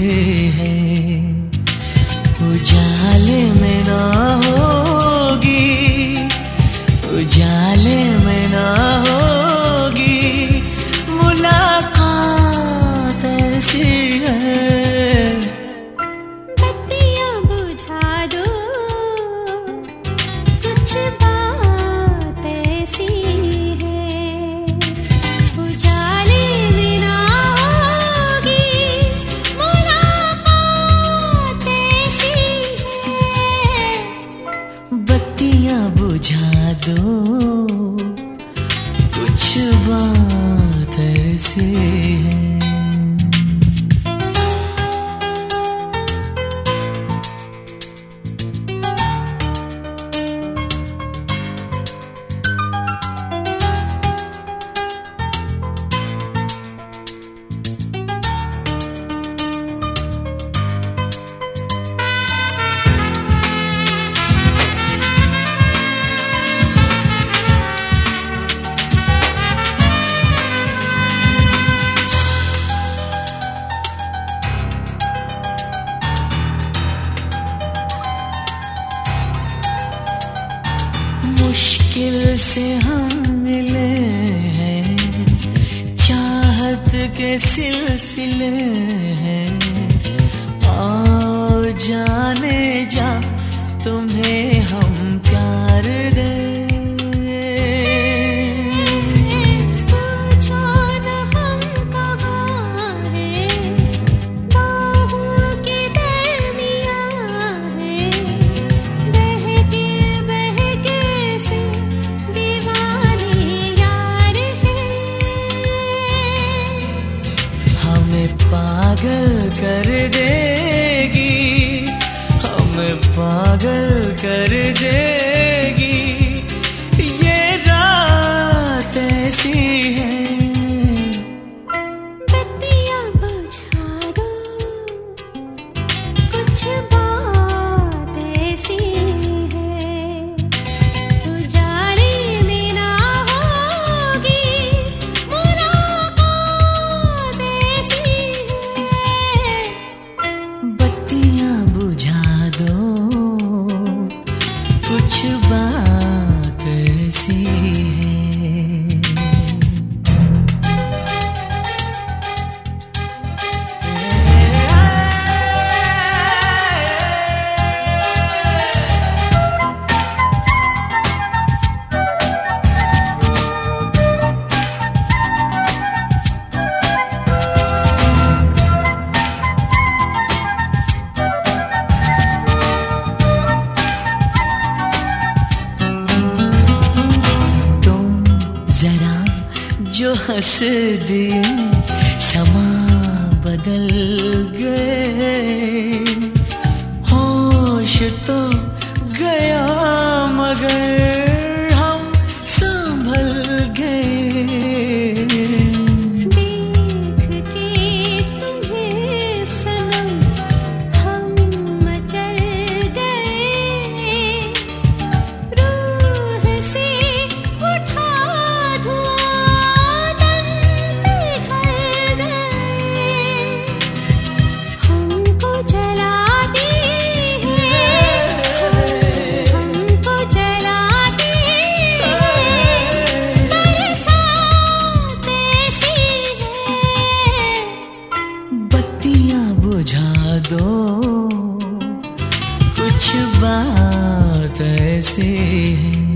है। उजाले में ना होगी, उजाले में ना होगी मुलाकात ऐसी है। बत्तियां बुझा दो, कुछ बात ऐसी है। उजाले में ना होगी मुलाकात ऐसी है। बत्तियां बुझा दो, कुछ बात ऐसी है। मुश्किल से हम मिले हैं, चाहत के सिलसिले हैं। आओ जाने जा तुम्हें हम प्यार दे। पूछो न हम कहाँ हैं, बाहों के दरमियाँ हैं। बहके बहके से दीवाने यार हैं। हमें पागल कर देगी, हमें पागल कर देगी ये रात ऐसी है। बत्तियां बुझा दो, कुछ बात ऐसी है। उजाले में ना होगी मुलाकात ऐसी है। बत्तियां बुझा दो, कुछ बात ऐसी है। जो हंस दिए समा बदल गए। होश तो गया मगर हम संभल गए। देख के तुम्हें सनम हम मचल गए। रूह से उठा धुआं तन पिघल गए। हमको जलाती है, हमको जलाती है। बरसात ऐसी है। बत्तियां बुझा दो, कुछ बात ऐसी है।